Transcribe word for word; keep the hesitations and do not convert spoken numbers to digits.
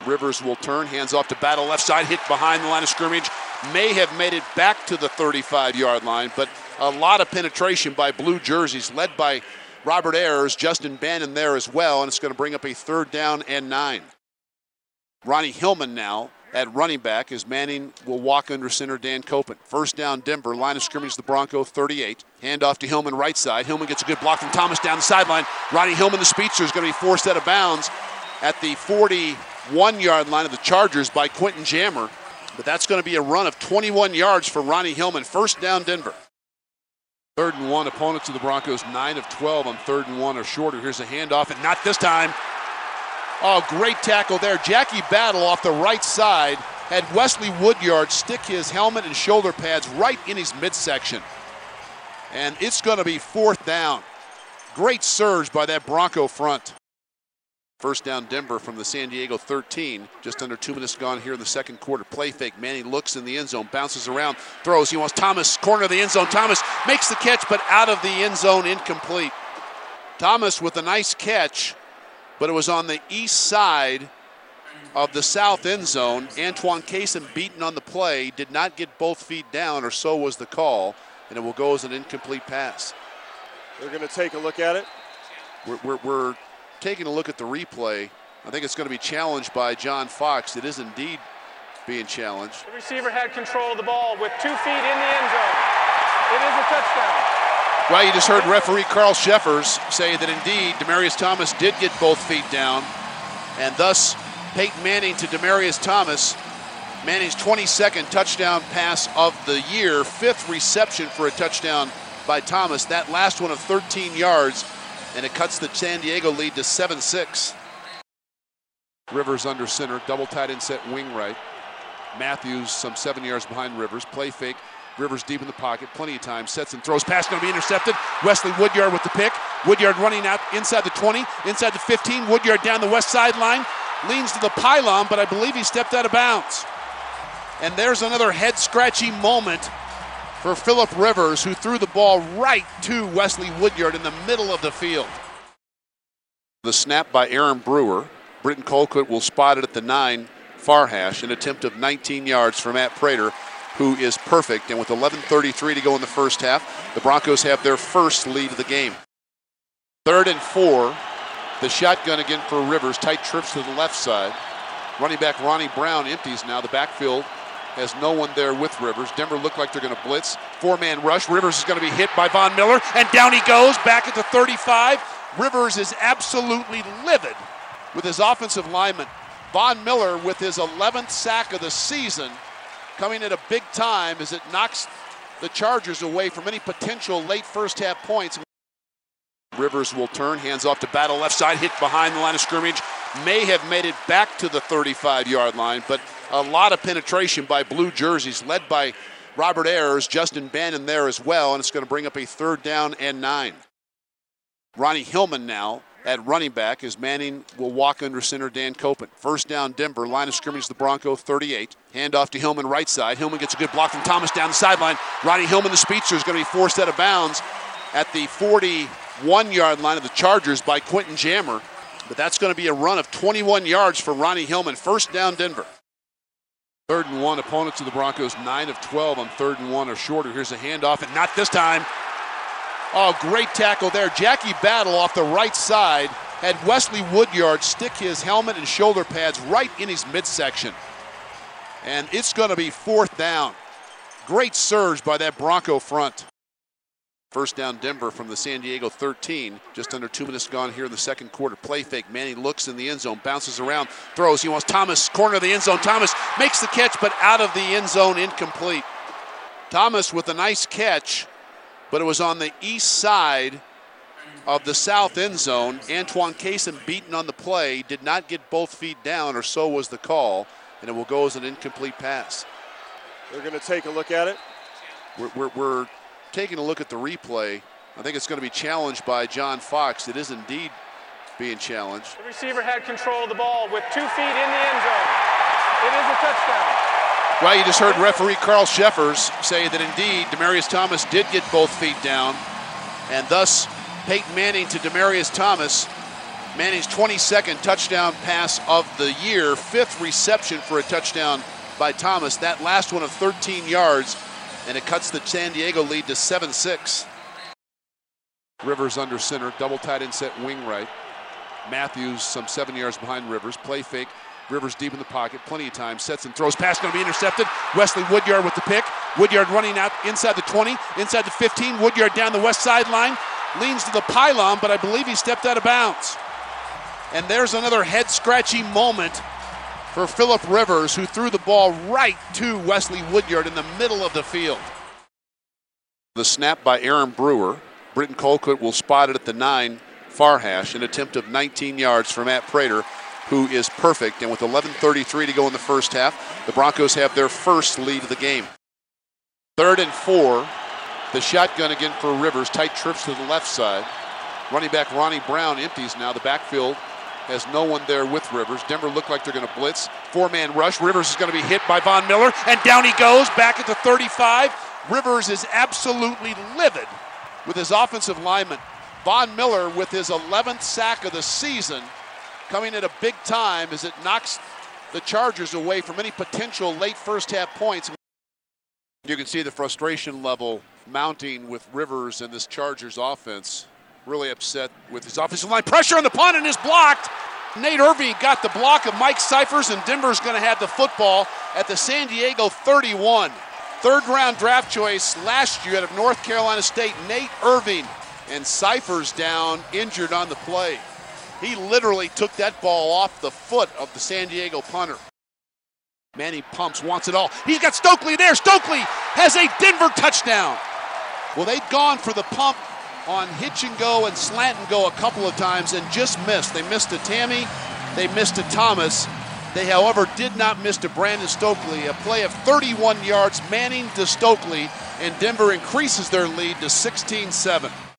Rivers will turn, hands off to Battle left side, hit behind the line of scrimmage. May have made it back to the thirty-five-yard line, but a lot of penetration by blue jerseys, led by Robert Ayers, Justin Bannon there as well, and it's going to bring up a third down and nine. Ronnie Hillman now at running back as Manning will walk under center Dan Copen. First down Denver, line of scrimmage the Bronco thirty-eight. Hand off to Hillman right side. Hillman gets a good block from Thomas down the sideline. Ronnie Hillman, the speedster, is going to be forced out of bounds at the forty-one-yard line of the Chargers by Quentin Jammer. But that's going to be a run of twenty-one yards for Ronnie Hillman. First down Denver. Third and one, opponents of the Broncos nine of twelve on third and one or shorter. Here's a handoff, and not this time. Oh, great tackle there. Jackie Battle off the right side had Wesley Woodyard stick his helmet and shoulder pads right in his midsection. And it's going to be fourth down. Great surge by that Bronco front. First down Denver from the San Diego thirteen. Just under two minutes gone here in the second quarter. Play fake. Manning looks in the end zone, bounces around, throws. He wants Thomas, corner of the end zone. Thomas makes the catch, but out of the end zone, incomplete. Thomas with a nice catch, but it was on the east side of the south end zone. Antoine Cason beaten on the play, did not get both feet down, or so was the call, and it will go as an incomplete pass. They're going to take a look at it. We're, we're, we're taking a look at the replay. I think it's going to be challenged by John Fox. It is indeed being challenged. The receiver had control of the ball with two feet in the end zone. It is a touchdown. Well, you just heard referee Carl Sheffers say that indeed Demaryius Thomas did get both feet down, and thus Peyton Manning to Demaryius Thomas, Manning's twenty-second touchdown pass of the year, fifth reception for a touchdown by Thomas. That last one of thirteen yards, and it cuts the San Diego lead to seven six. Rivers under center, double tight end set wing right. Matthews some seven yards behind Rivers. Play fake. Rivers deep in the pocket, plenty of time, sets and throws. Pass going to be intercepted. Wesley Woodyard with the pick. Woodyard running out inside the twenty, inside the fifteen. Woodyard down the west sideline, leans to the pylon, but I believe he stepped out of bounds. And there's another head-scratchy moment for Philip Rivers, who threw the ball right to Wesley Woodyard in the middle of the field. The snap by Aaron Brewer. Britton Colquitt will spot it at the nine, far hash, an attempt of nineteen yards for Matt Prater, who is perfect. And with eleven thirty-three to go in the first half, the Broncos have their first lead of the game. Third and four. The shotgun again for Rivers. Tight trips to the left side. Running back Ronnie Brown empties now. The backfield has no one there with Rivers. Denver look like they're going to blitz. Four-man rush. Rivers is going to be hit by Von Miller, and down he goes back at the thirty-five. Rivers is absolutely livid with his offensive lineman. Von Miller with his eleventh sack of the season, coming at a big time as it knocks the Chargers away from any potential late first half points. Rivers will turn, hands off to Battle left side, hit behind the line of scrimmage. May have made it back to the thirty-five-yard line, but a lot of penetration by blue jerseys, led by Robert Ayers, Justin Bannon there as well, and it's going to bring up a third down and nine. Ronnie Hillman now at running back as Manning will walk under center Dan Copen. First down Denver, line of scrimmage the Bronco thirty-eight. Hand off to Hillman right side. Hillman gets a good block from Thomas down the sideline. Ronnie Hillman, the speedster, is going to be forced out of bounds at the forty-one-yard line of the Chargers by Quentin Jammer. But that's going to be a run of twenty-one yards for Ronnie Hillman. First down Denver. Third and one, opponents of the Broncos nine of twelve on third and one or shorter. Here's a handoff, and not this time. Oh, great tackle there. Jackie Battle off the right side had Wesley Woodyard stick his helmet and shoulder pads right in his midsection. And it's going to be fourth down. Great surge by that Bronco front. First down Denver from the San Diego thirteen. Just under two minutes gone here in the second quarter. Play fake. Manning looks in the end zone, bounces around, throws. He wants Thomas, corner of the end zone. Thomas makes the catch, but out of the end zone, incomplete. Thomas with a nice catch, but it was on the east side of the south end zone. Antoine Cason beaten on the play, did not get both feet down, or so was the call, and it will go as an incomplete pass. They're going to take a look at it. We're, we're, we're taking a look at the replay. I think it's going to be challenged by John Fox. It is indeed being challenged. The receiver had control of the ball with two feet in the end zone. It is a touchdown. Well, you just heard referee Carl Sheffers say that indeed Demaryius Thomas did get both feet down, and thus Peyton Manning to Demaryius Thomas, Manning's twenty-second touchdown pass of the year, fifth reception for a touchdown by Thomas. That last one of thirteen yards, and it cuts the San Diego lead to seven six. Rivers under center, double tight end set wing right. Matthews some seven yards behind Rivers. Play fake. Rivers deep in the pocket, plenty of time. Sets and throws. Pass going to be intercepted. Wesley Woodyard with the pick. Woodyard running out inside the twenty, inside the fifteen. Woodyard down the west sideline. Leans to the pylon, but I believe he stepped out of bounds. And there's another head-scratchy moment for Philip Rivers, who threw the ball right to Wesley Woodyard in the middle of the field. The snap by Aaron Brewer. Britton Colquitt will spot it at the nine, far hash, an attempt of nineteen yards for Matt Prater, who is perfect. And with eleven thirty-three to go in the first half, the Broncos have their first lead of the game. Third and four. The shotgun again for Rivers. Tight trips to the left side. Running back Ronnie Brown empties now. The backfield has no one there with Rivers. Denver look like they're going to blitz. Four-man rush. Rivers is going to be hit by Von Miller, and down he goes back at the thirty-five. Rivers is absolutely livid with his offensive lineman. Von Miller with his eleventh sack of the season, coming at a big time as it knocks the Chargers away from any potential late first half points. You can see the frustration level mounting with Rivers and this Chargers offense. Really upset with his offensive line. Pressure on the punt and is blocked. Nate Irving got the block of Mike Cyphers, and Denver's going to have the football at the San Diego thirty-one. Third round draft choice last year out of North Carolina State, Nate Irving, and Cyphers down, injured on the play. He literally took that ball off the foot of the San Diego punter. Manning pumps, wants it all. He's got Stokely there. Stokely has a Denver touchdown. Well, they'd gone for the pump on hitch and go and slant and go a couple of times and just missed. They missed to Tammy. They missed to Thomas. They, however, did not miss to Brandon Stokely. A play of thirty-one yards, Manning to Stokely, and Denver increases their lead to sixteen seven.